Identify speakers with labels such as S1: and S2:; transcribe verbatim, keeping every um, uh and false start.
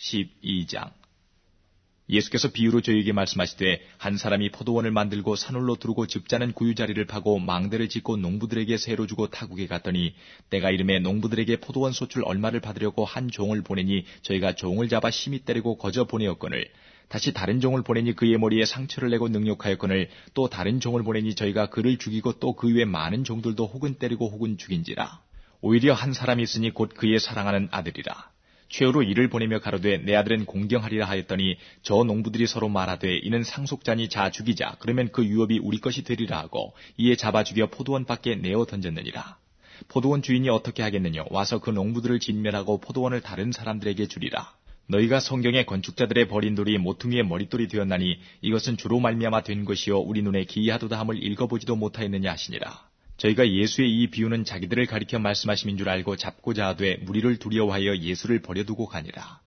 S1: 십이 장. 예수께서 비유로 저희에게 말씀하시되 한 사람이 포도원을 만들고 산울로 두르고 즙자는 구유자리를 파고 망대를 짓고 농부들에게 세로 주고 타국에 갔더니 때가 이름에 농부들에게 포도원 소출 얼마를 받으려고 한 종을 보내니 저희가 종을 잡아 심히 때리고 거저 보내었거늘 다시 다른 종을 보내니 그의 머리에 상처를 내고 능욕하였거늘 또 다른 종을 보내니 저희가 그를 죽이고 또 그 외 많은 종들도 혹은 때리고 혹은 죽인지라. 오히려 한 사람이 있으니 곧 그의 사랑하는 아들이라. 최후로 이를 보내며 가로되 내 아들은 공경하리라 하였더니 저 농부들이 서로 말하되 이는 상속자니 자 죽이자. 그러면 그 유업이 우리 것이 되리라 하고 이에 잡아 죽여 포도원 밖에 내어 던졌느니라. 포도원 주인이 어떻게 하겠느냐. 와서 그 농부들을 진멸하고 포도원을 다른 사람들에게 주리라. 너희가 성경의 건축자들의 버린 돌이 모퉁이의 머릿돌이 되었나니 이것은 주로 말미암아 된 것이요 우리 눈에 기이하도다 함을 읽어보지도 못하였느냐 하시니라. 저희가 예수의 이 비유는 자기들을 가리켜 말씀하심인 줄 알고 잡고자 하되 무리를 두려워하여 예수를 버려두고 가니라.